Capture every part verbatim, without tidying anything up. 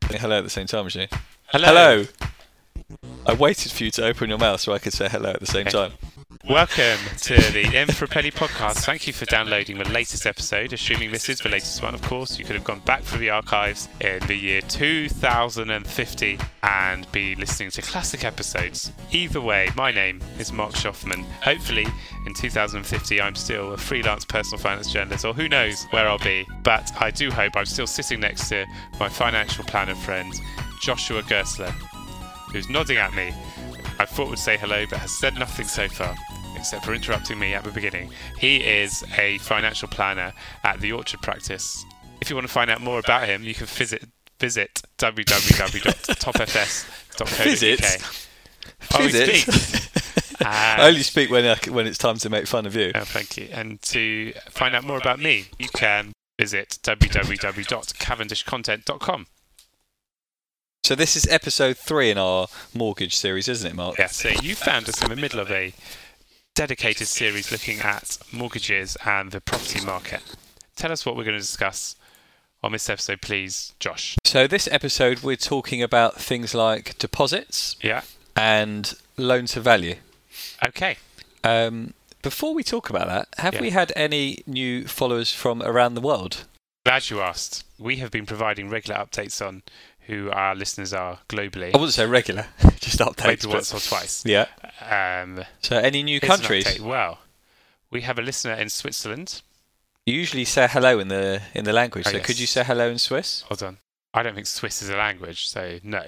Hello at the same time as you. Hello. Hello. I waited for you to open your mouth so I could say hello at the same time. Welcome to the M for a Penny podcast. Thank you for downloading the latest episode. Assuming this is the latest one, of course, you could have gone back through the archives in the year two thousand fifty and be listening to classic episodes. Either way, my name is Mark Schoffman. Hopefully, in two thousand fifty, I'm still a freelance personal finance journalist, or who knows where I'll be. But I do hope I'm still sitting next to my financial planner friend, Joshua Gersler, who's nodding at me. I thought would say hello, but has said nothing so far, except for interrupting me at the beginning. He is a financial planner at the Orchard Practice. If you want to find out more about him, you can visit visit w w w dot top f s dot co dot u k. Visit? Oh, he Visit? speaks. I only speak when I, when it's time to make fun of you. Oh, thank you. And to find out more about me, you can visit w w w dot cavendish content dot com. So this is episode three in our mortgage series, isn't it, Mark? Yeah, so you found us in the middle of a dedicated series looking at mortgages and the property market. Tell us what we're going to discuss on this episode, please, Josh. So this episode we're talking about things like deposits Yeah. and loan to value. Okay. Um, before we talk about that, have Yeah. we had any new followers from around the world? Glad you asked. We have been providing regular updates on who our listeners are globally. I wouldn't say regular, just updates. Maybe but- once or twice. Yeah. Um, So any new here's an countries? update. Well, we have a listener in Switzerland. You usually say hello in the in the language. Oh, so yes. could you say hello in Swiss? Hold on. I don't think Swiss is a language, so no.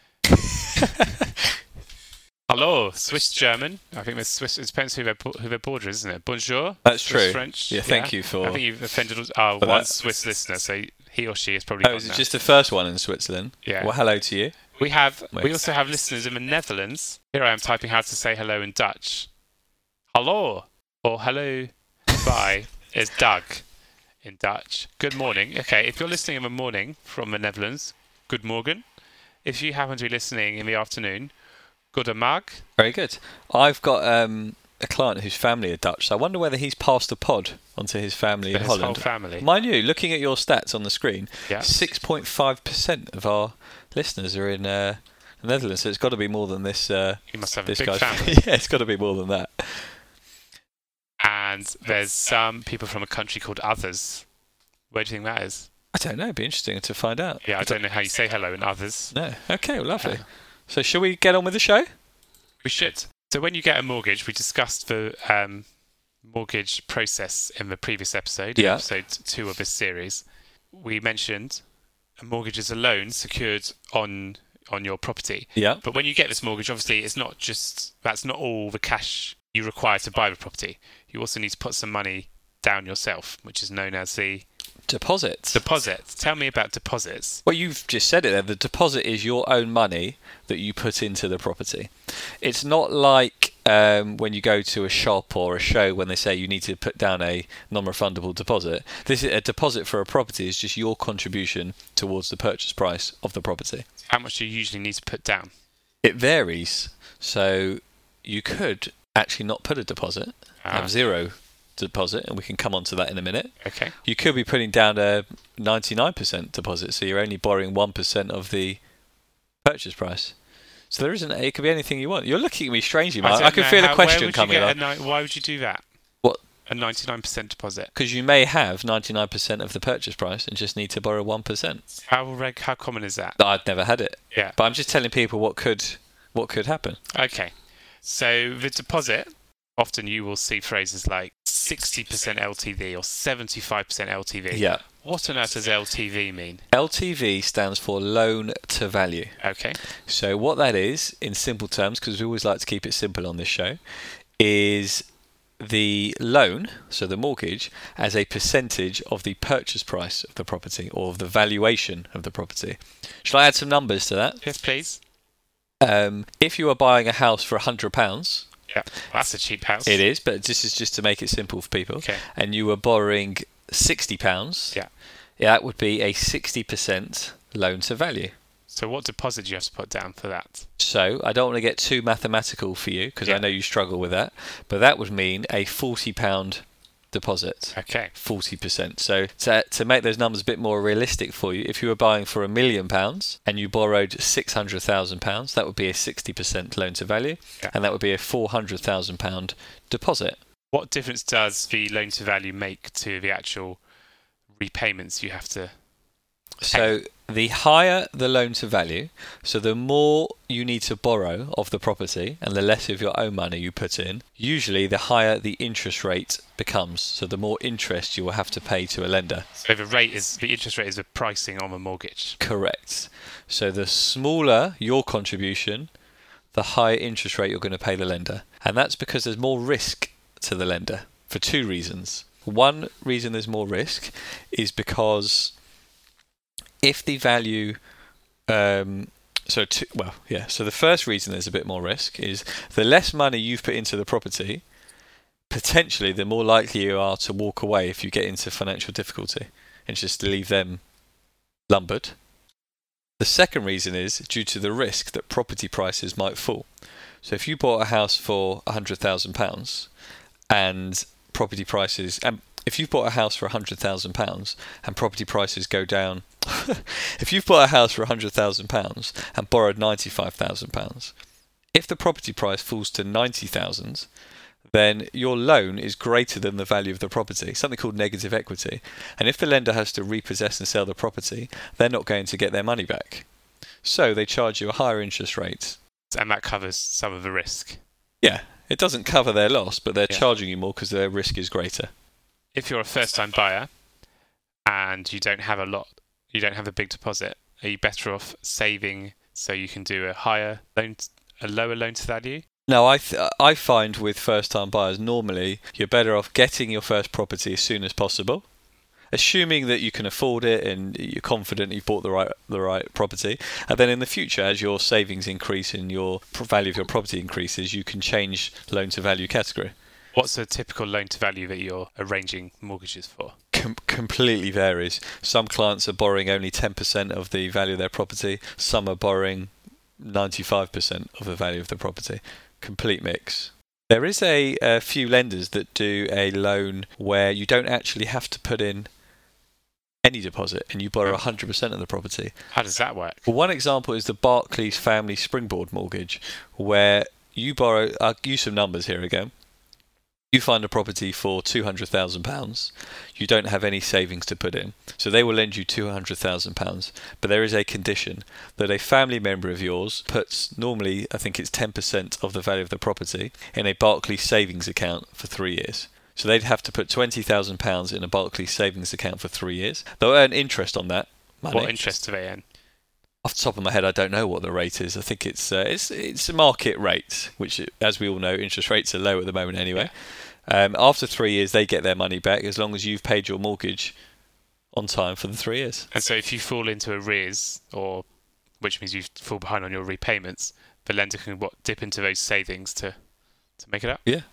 Hello, Swiss German. I think there's Swiss. It depends who their who their border is, isn't it? Bonjour. That's Swiss true. French. Yeah, thank you for. I think you've offended uh, for one that. Swiss listener, so he or she is probably. Oh, gone is it now. just the first one in Switzerland? Yeah. Well, hello to you. We have. Wait. We also have listeners in the Netherlands. Here I am typing how to say hello in Dutch. Hallo or hello, bye is Doug in Dutch. Good morning. Okay, if you're listening in the morning from the Netherlands, good morgen. If you happen to be listening in the afternoon, goedemorgen. Very good. I've got um, a client whose family are Dutch, so I wonder whether he's passed a pod onto his family For in his whole Holland. family. Mind you, looking at your stats on the screen, Yeah. six point five percent of our listeners are in uh, the Netherlands, so it's got to be more than this. Uh, You must have a this big guy's family. yeah, it's got to be more than that. And there's some people from a country called Others. Where do you think that is? I don't know. It'd be interesting to find out. Yeah, I don't know how you say hello in Others. No. Okay, well, lovely. Uh, So shall we get on with the show? We should. So when you get a mortgage, we discussed the um, mortgage process in the previous episode, Yeah. episode two of this series. We mentioned a mortgage is a loan secured on on your property. Yeah. But when you get this mortgage, obviously, it's not just that's not all the cash you require to buy the property. You also need to put some money down yourself, which is known as the Deposits. deposit. Tell me about deposits. Well, you've just said it there. The deposit is your own money that you put into the property. It's not like um, when you go to a shop or a show when they say you need to put down a non-refundable deposit. This is a deposit for a property is just your contribution towards the purchase price of the property. How much do you usually need to put down? It varies. So you could actually not put a deposit, Ah. have zero deposit, and we can come on to that in a minute. Okay. You could be putting down a ninety-nine percent deposit, so you're only borrowing one percent of the purchase price. So there isn't. It could be anything you want. You're looking at me strangely, Mark. I, don't can know feel how- a question where would coming you get up. a ni- why would you do that? What? A ninety-nine percent deposit. Because you may have ninety-nine percent of the purchase price and just need to borrow one percent. How reg- how common is that? I'd never had it, Yeah. but I'm just telling people what could what could happen. Okay. So the deposit, often you will see phrases like sixty percent L T V or seventy-five percent L T V. Yeah. What on earth does L T V mean? L T V stands for loan to value. Okay. So what that is, in simple terms, because we always like to keep it simple on this show, is the loan, so the mortgage, as a percentage of the purchase price of the property or of the valuation of the property. Shall I add some numbers to that? Yes, please. Um, if you are buying a house for one hundred pounds, Yeah. That's a cheap house. it is, but this is just to make it simple for people, Okay. and you were borrowing sixty pounds, Yeah. that would be a sixty percent loan to value. So what deposit do you have to put down for that? So I don't want to get too mathematical for you because Yeah. I know you struggle with that, but that would mean a forty pound deposit. Okay. forty percent. So to, to make those numbers a bit more realistic for you, if you were buying for a million pounds and you borrowed six hundred thousand pounds, that would be a sixty percent loan to value, yeah. and that would be a four hundred thousand pounds deposit. What difference does the loan to value make to the actual repayments you have to pay? So the higher the loan to value, so the more you need to borrow of the property and the less of your own money you put in, usually the higher the interest rate becomes. So the more interest you will have to pay to a lender. So the rate is the interest rate is the pricing on a mortgage. Correct. So the smaller your contribution, the higher interest rate you're going to pay the lender. And that's because there's more risk to the lender for two reasons. One reason there's more risk is because if the value, um, so two, well, yeah. So the first reason there's a bit more risk is the less money you've put into the property, potentially the more likely you are to walk away if you get into financial difficulty and just leave them lumbered. The second reason is due to the risk that property prices might fall. So if you bought a house for one hundred thousand pounds and property prices, and if you've bought a house for one hundred thousand pounds and property prices go down, if you've bought a house for one hundred thousand pounds and borrowed ninety-five thousand pounds, if the property price falls to ninety thousand pounds, then your loan is greater than the value of the property, something called negative equity. And if the lender has to repossess and sell the property, they're not going to get their money back. So they charge you a higher interest rate. And that covers some of the risk. Yeah, it doesn't cover their loss, but they're Yeah. charging you more because their risk is greater. If you're a first-time buyer and you don't have a lot, you don't have a big deposit, are you better off saving so you can do a higher loan, a lower loan to value? No, I th- I find with first-time buyers, normally you're better off getting your first property as soon as possible, assuming that you can afford it and you're confident you've bought the right the right property. And then in the future, as your savings increase and your pro- value of your property increases, you can change loan-to-value category. What's a typical loan to value that you're arranging mortgages for? Com- completely varies. Some clients are borrowing only ten percent of the value of their property. Some are borrowing ninety-five percent of the value of the property. Complete mix. There is a, a few lenders that do a loan where you don't actually have to put in any deposit and you borrow one hundred percent of the property. How does that work? Well, one example is the Barclays Family Springboard Mortgage, where you borrow, I'll use some numbers here again. You find a property for two hundred thousand pounds. You don't have any savings to put in. So they will lend you two hundred thousand pounds. But there is a condition that a family member of yours puts, normally I think it's ten percent of the value of the property, in a Barclays savings account for three years. So they'd have to put twenty thousand pounds in a Barclays savings account for three years. They'll earn interest on that money. What interest do they earn? Off the top of my head, I don't know what the rate is. I think it's uh, it's it's a market rate, which, as we all know, interest rates are low at the moment anyway. Yeah. Um, after three years, they get their money back as long as you've paid your mortgage on time for the three years. And so if you fall into arrears, or which means you fall behind on your repayments, the lender can what dip into those savings to, to make it up? Yeah.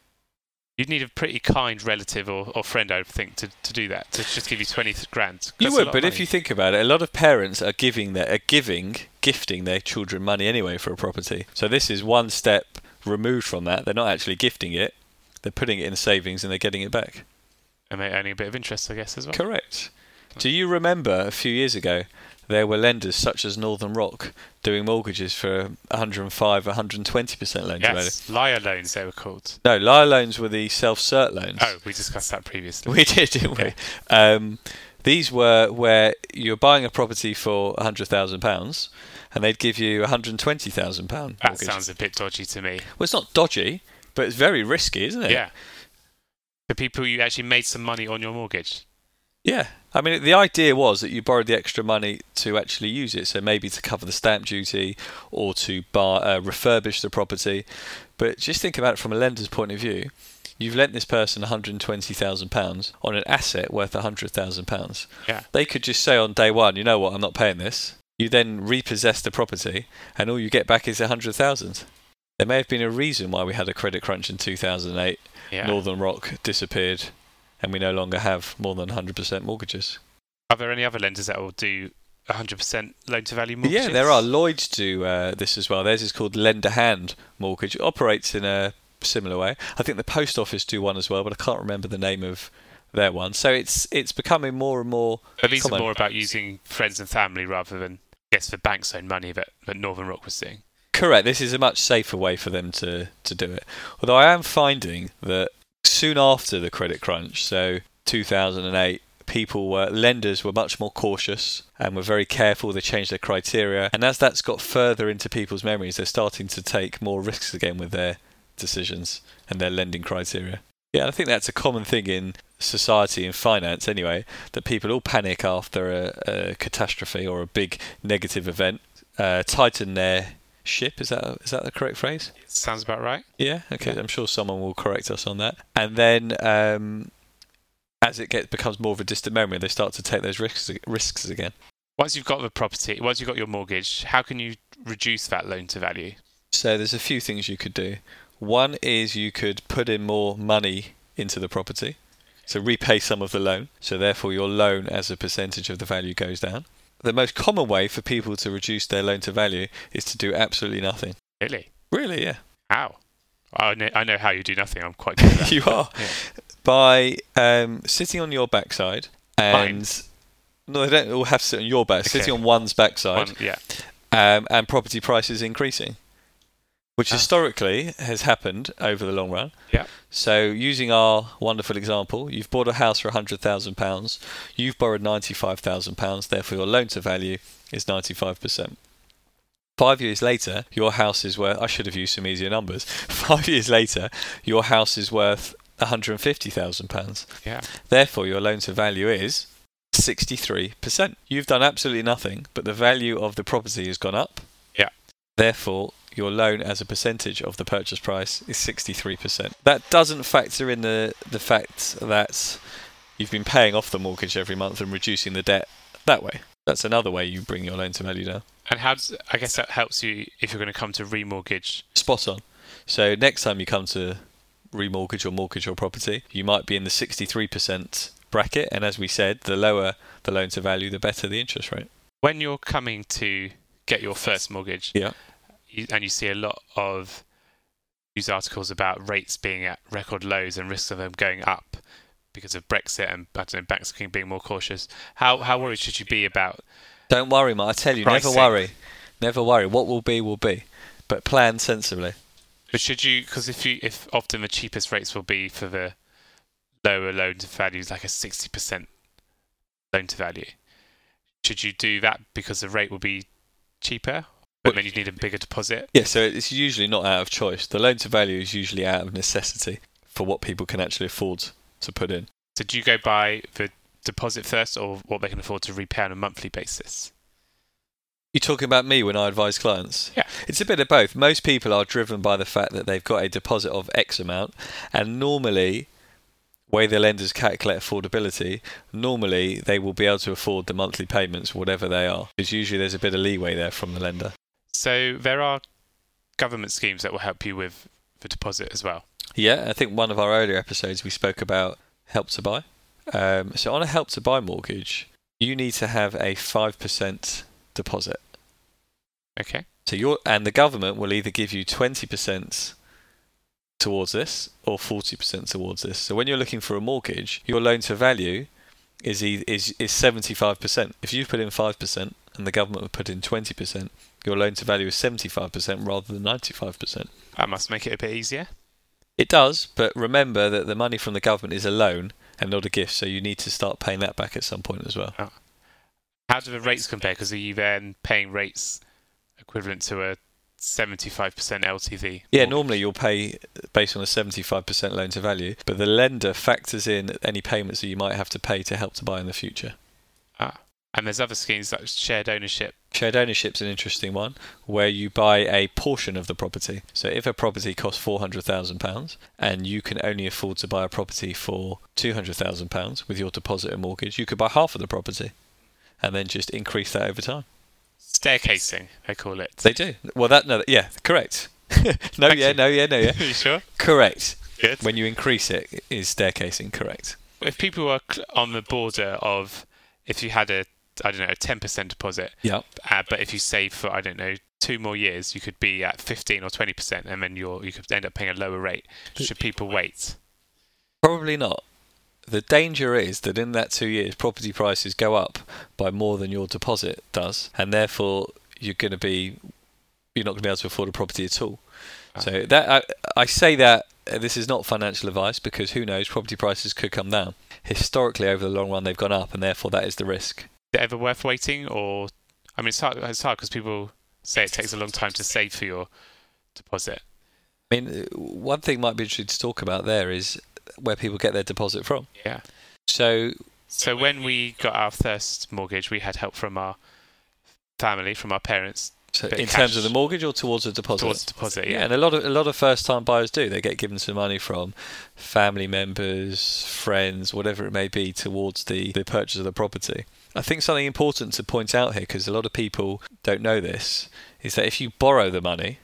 You'd need a pretty kind relative or, or friend, I would think, to, to do that, to just give you twenty grand. You That's a would, lot but of if money. you think about it, a lot of parents are giving their are giving gifting their children money anyway for a property. So this is one step removed from that. They're not actually gifting it. They're putting it in savings and they're getting it back. And they're earning a bit of interest, I guess, as well. Correct. Do you remember a few years ago there were lenders such as Northern Rock doing mortgages for one hundred five, one hundred twenty percent loan to value? Yes, liar loans they were called. No, liar loans were the self-cert loans. Oh, we discussed that previously. We did, didn't we? Um, these were where you're buying a property for one hundred thousand pounds and they'd give you a one hundred twenty thousand pounds That mortgage. sounds a bit dodgy to me. Well, it's not dodgy, but it's very risky, isn't it? Yeah. The people you actually made some money on your mortgage. Yeah. I mean, the idea was that you borrowed the extra money to actually use it, so maybe to cover the stamp duty or to buy, uh, refurbish the property. But just think about it from a lender's point of view. You've lent this person one hundred twenty thousand pounds on an asset worth one hundred thousand pounds. Yeah. They could just say on day one, you know what, I'm not paying this. You then repossess the property, and all you get back is one hundred thousand pounds. There may have been a reason why we had a credit crunch in two thousand eight. Yeah. Northern Rock disappeared, and we no longer have more than one hundred percent mortgages. Are there any other lenders that will do one hundred percent loan to value mortgages? Yeah, there are. Lloyds do uh, this as well. Theirs is called Lender Hand Mortgage. It operates in a similar way. I think the post office do one as well, but I can't remember the name of their one. So it's it's becoming more and more. But these common. are more about using friends and family rather than, I guess, the bank's own money that, that Northern Rock was doing. Correct. This is a much safer way for them to, to do it. Although I am finding that soon after the credit crunch, so two thousand eight, people were lenders were much more cautious and were very careful. They changed their criteria, and as that's got further into people's memories, they're starting to take more risks again with their decisions and their lending criteria. Yeah, I think that's a common thing in society and finance anyway, that people all panic after a, a catastrophe or a big negative event, uh, tighten their ship. Is that is that the correct phrase? Sounds about right. Yeah. Okay. Yeah. I'm sure someone will correct us on that. And then, um, as it gets becomes more of a distant memory, they start to take those risks risks again. Once you've got the property, once you've got your mortgage, how can you reduce that loan to value? So there's a few things you could do. One is you could put in more money into the property, so repay some of the loan. So therefore, your loan as a percentage of the value goes down. The most common way for people to reduce their loan to value is to do absolutely nothing. Really? Really, yeah. How? I know, I know how you do nothing. I'm quite good at that. You are. Yeah. By um, sitting on your backside and... Mine. No, they don't all have to sit on your back. Okay. Sitting on one's backside, One, yeah. um, and property prices increasing, which Ah. historically has happened over the long run. Yeah. So, using our wonderful example, you've bought a house for one hundred thousand pounds, you've borrowed ninety-five thousand pounds, therefore your loan to value is ninety-five percent. Five years later, your house is worth, I should have used some easier numbers, five years later, your house is worth one hundred fifty thousand pounds. Yeah. Therefore, your loan to value is sixty-three percent. You've done absolutely nothing, but the value of the property has gone up. Yeah. Therefore, your loan as a percentage of the purchase price is sixty-three percent. That doesn't factor in the, the fact that you've been paying off the mortgage every month and reducing the debt that way. That's another way you bring your loan to value down. And how does, I guess that helps you if you're going to come to remortgage. Spot on. So next time you come to remortgage or mortgage your property, you might be in the sixty-three percent bracket, and as we said, the lower the loan to value, the better the interest rate. When you're coming to get your first mortgage, Yeah. you, and you see a lot of news articles about rates being at record lows and risks of them going up because of Brexit and I don't know, banks being more cautious, how how worried should you be about? Don't worry, mate. I tell you, Pricing. never worry. Never worry. What will be, will be. But plan sensibly. But should you, because if you, if often the cheapest rates will be for the lower loan to value, like a sixty percent loan to value, should you do that because the rate will be cheaper, but then you need a bigger deposit? Yeah, so it's usually not out of choice. The loan to value is usually out of necessity for what people can actually afford to put in. So do you go by the deposit first or what they can afford to repay on a monthly basis? You're talking about me when I advise clients? Yeah. It's a bit of both. Most people are driven by the fact that they've got a deposit of X amount, and normally, way the lenders calculate affordability, normally they will be able to afford the monthly payments, whatever they are. Because usually there's a bit of leeway there from the lender. So there are government schemes that will help you with the deposit as well. Yeah, I think one of our earlier episodes we spoke about Help to Buy. Um, so on a Help to Buy mortgage, you need to have a five percent deposit. Okay. So you're, and the government will either give you twenty percent towards this or forty percent towards this. So when you're looking for a mortgage, your loan to value is e- is is seventy-five percent. If you put in five percent and the government would put in twenty percent, your loan to value is seventy-five percent rather than ninety-five percent. That must make it a bit easier. It does, but remember that the money from the government is a loan and not a gift, so you need to start paying that back at some point as well. Oh. How do the rates compare? Because are you then paying rates equivalent to a seventy-five percent L T V? Yeah, mortgage? normally you'll pay based on a seventy-five percent loan to value, but the lender factors in any payments that you might have to pay to Help to Buy in the future. Ah. And there's other schemes like shared ownership. Shared ownership's an interesting one, where you buy a portion of the property. So if a property costs four hundred thousand pounds and you can only afford to buy a property for two hundred thousand pounds with your deposit and mortgage, you could buy half of the property and then just increase that over time. Staircasing, they call it. They do. Well, that no, yeah, correct. no, Thank yeah, you. no, yeah, no, yeah. Are you sure? Correct. Good. When you increase it, is staircasing correct? If people are cl- on the border of, if you had a, I don't know, a ten percent deposit, Yeah. uh, but if you save for, I don't know, two more years, you could be at fifteen or twenty percent, and then you're you could end up paying a lower rate. Should people wait? Probably not. The danger is that in that two years, property prices go up by more than your deposit does, and therefore you're going to be you're not going to be able to afford a property at all. Oh. So that I, I say that uh, this is not financial advice, because who knows, property prices could come down. Historically, over the long run, they've gone up, and therefore that is the risk. Is it ever worth waiting? Or I mean, it's hard. It's hard because people say it takes a long time to save for your deposit. I mean, one thing might be interesting to talk about there is where people get their deposit from. Yeah. So, so when we got our first mortgage, we had help from our family, from our parents. So in terms of the mortgage or towards the deposit? Towards the deposit, yeah. yeah. And a lot of a lot of first-time buyers do. They get given some money from family members, friends, whatever it may be, towards the, the purchase of the property. I think something important to point out here, because a lot of people don't know this, is that if you borrow the money,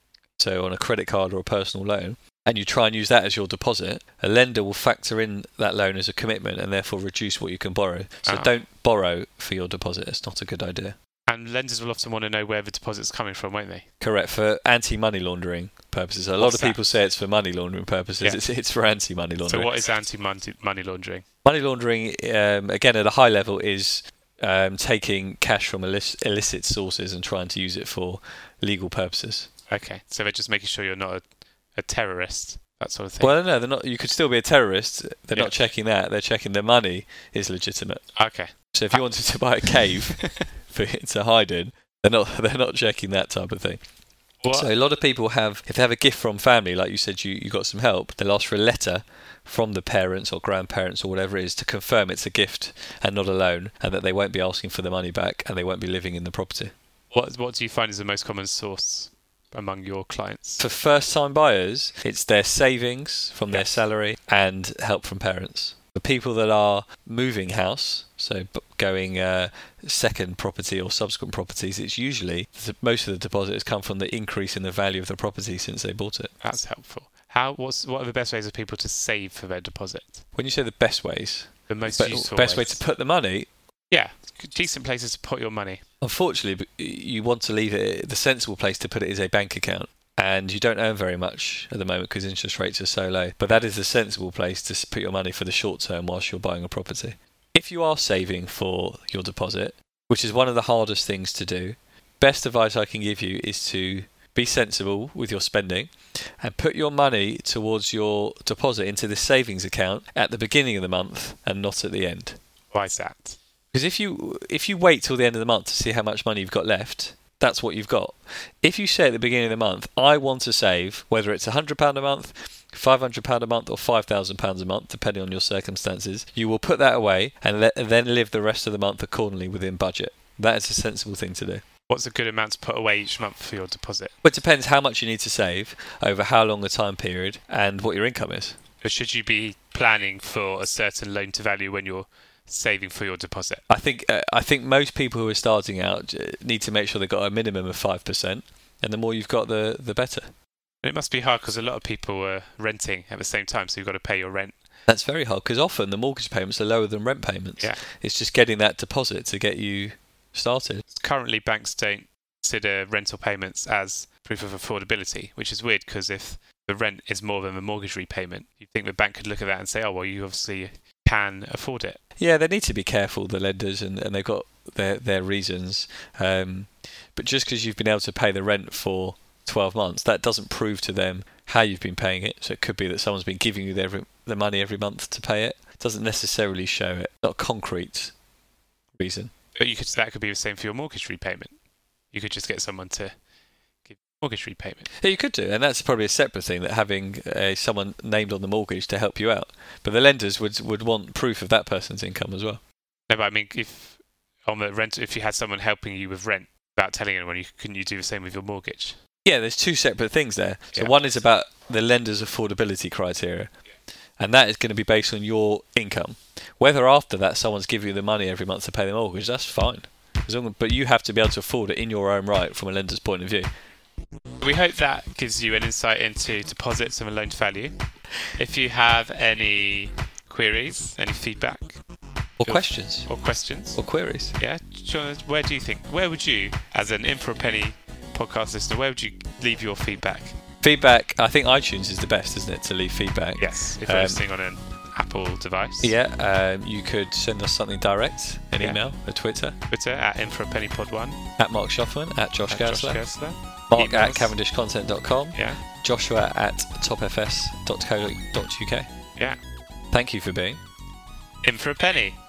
so on a credit card or a personal loan, and you try and use that as your deposit, a lender will factor in that loan as a commitment and therefore reduce what you can borrow. So oh. don't borrow for your deposit. It's not a good idea. And lenders will often want to know where the deposit's coming from, won't they? Correct, for anti-money laundering purposes. A lot What's of people that? say it's for money laundering purposes. Yeah. It's, it's for anti-money laundering. So what is anti-money laundering? Money laundering, um, again, at a high level, is um, taking cash from illic- illicit sources and trying to use it for legal purposes. Okay, so they're just making sure you're not a, a terrorist, that sort of thing. Well, no, they're not. You could still be a terrorist. They're Yeah. not checking that. They're checking the money is legitimate. Okay. So if you wanted to buy a cave for it to hide in, they're not. They're not checking that type of thing. What? So a lot of people have, if they have a gift from family, like you said, you, you got some help, they'll ask for a letter from the parents or grandparents or whatever it is to confirm it's a gift and not a loan, and that they won't be asking for the money back and they won't be living in the property. What What do you find is the most common source among your clients? For first-time buyers, it's their savings from Yes. their salary and help from parents. For people that are moving house, so b- going uh, second property or subsequent properties, it's usually the, most of the deposit has come from the increase in the value of the property since they bought it. That's helpful. How? What's What are the best ways of people to save for their deposit? When you say the best ways, The most be- useful best way ways. to put the money, Yeah, decent places to put your money. unfortunately, b- you want to leave it, the sensible place to put it is a bank account. And you don't earn very much at the moment because interest rates are so low. But that is the sensible place to s- put your money for the short term whilst you're buying a property. If you are saving for your deposit, which is one of the hardest things to do, best advice I can give you is to be sensible with your spending and put your money towards your deposit into the savings account at the beginning of the month and not at the end. Why is that? Because if you if you wait till the end of the month to see how much money you've got left, that's what you've got. If you say at the beginning of the month, I want to save, whether it's one hundred pounds a month, five hundred pounds a month or five thousand pounds a month, depending on your circumstances, you will put that away and let, then live the rest of the month accordingly within budget. That is a sensible thing to do. What's a good amount to put away each month for your deposit? But it depends how much you need to save, over how long a time period, and what your income is. Or should you be planning for a certain loan to value when you're saving for your deposit? I think uh, I think most people who are starting out uh, need to make sure they've got a minimum of five percent, and the more you've got, the the better. And it must be hard because a lot of people are renting at the same time, so you've got to pay your rent. That's very hard because often the mortgage payments are lower than rent payments. Yeah. It's just getting that deposit to get you started. Currently, banks don't consider rental payments as proof of affordability, which is weird because if the rent is more than the mortgage repayment, you'd think the bank could look at that and say, oh, well, you obviously can afford it. Yeah, they need to be careful, the lenders, and, and they've got their, their reasons. Um, but just because you've been able to pay the rent for twelve months, that doesn't prove to them how you've been paying it. So it could be that someone's been giving you the, the money every month to pay it. It doesn't necessarily show it. Not a concrete reason. But you could that could be the same for your mortgage repayment. You could just get someone to give mortgage repayment. Yeah, you could do, and that's probably a separate thing, that having uh, someone named on the mortgage to help you out. But the lenders would would want proof of that person's income as well. No, but I mean, if on the rent, if you had someone helping you with rent without telling anyone, you couldn't you do the same with your mortgage? Yeah, there's two separate things there. So Yeah. one is about the lender's affordability criteria, and that is going to be based on your income. Whether after that someone's giving you the money every month to pay the mortgage, that's fine. As long as, but you have to be able to afford it in your own right from a lender's point of view. We hope that gives you an insight into deposits and loan to value. If you have any queries, any feedback, Or Feel- questions. or questions, Or queries. yeah, John, where do you think, where would you, as an in for a penny podcast listener, where would you leave your feedback? Feedback, I think iTunes is the best, isn't it, to leave feedback? Yes, if you're Um, listening on an Apple device. Yeah, um, you could send us something direct, an Yeah. email, a Twitter, Twitter at in for a penny pod one. at Mark Schoffman, at Josh At Josh Gersler, Gersler. Mark Emails. at cavendish content dot com, Yeah, Joshua at top f s dot co dot u k. yeah. Thank you for being In for a penny.